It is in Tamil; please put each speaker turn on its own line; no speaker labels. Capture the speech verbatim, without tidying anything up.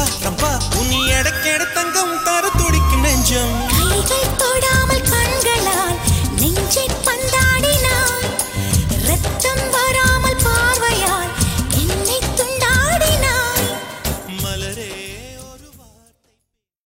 ரம்பா ரம்பா உனி எடக்கெட தங்கம் தர துடிக்கும் நெஞ்சம்
கைகள் தொடாமல் கண்களால் நெஞ்சை பந்தாடினாய் ரத்தம் வரா